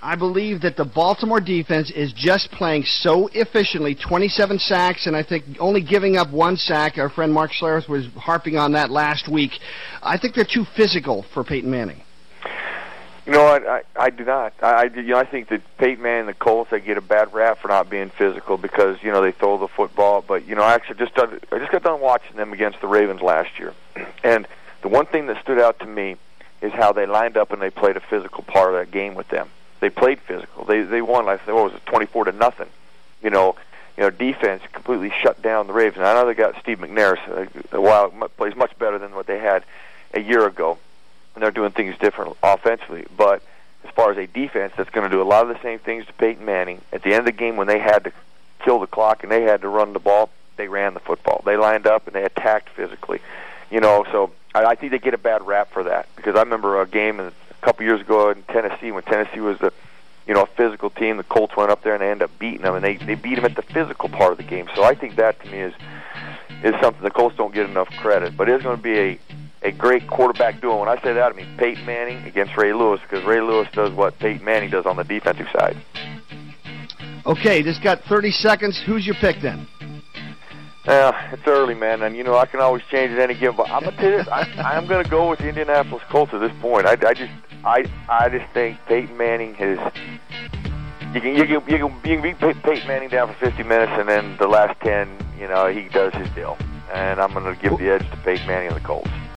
I believe that the Baltimore defense is just playing so efficiently, 27 sacks, and I think only giving up 1 sack. Our friend Mark Schlereth was harping on that last week. I think they're too physical for Peyton Manning. You know what? I do not. I think that Peyton Manning and the Colts, they get a bad rap for not being physical because they throw the football. But I actually just got done watching them against the Ravens last year, and the one thing that stood out to me is how they lined up and they played a physical part of that game with them. They played physical. They won, like, what was it, 24-0. Defense completely shut down the Ravens. I know they got Steve McNair, plays much better than what they had a year ago, and they're doing things different offensively. But as far as a defense that's going to do a lot of the same things to Peyton Manning, at the end of the game when they had to kill the clock and they had to run the ball, they ran the football. They lined up and they attacked physically. So I think they get a bad rap for that, because I remember a game a couple years ago in Tennessee when Tennessee was a physical team. The Colts went up there and they ended up beating them, and they beat them at the physical part of the game. So I think that to me is something the Colts don't get enough credit. But it's going to be a great quarterback duo. When I say that, I mean Peyton Manning against Ray Lewis, because Ray Lewis does what Peyton Manning does on the defensive side. Okay, just got 30 seconds. Who's your pick then? It's early, man, and I can always change at any given. But I'm gonna tell you this: I'm gonna go with the Indianapolis Colts at this point. I just think Peyton Manning has. You can beat Peyton Manning down for 50 minutes, and then the last 10, he does his deal. And I'm gonna give the edge to Peyton Manning and the Colts.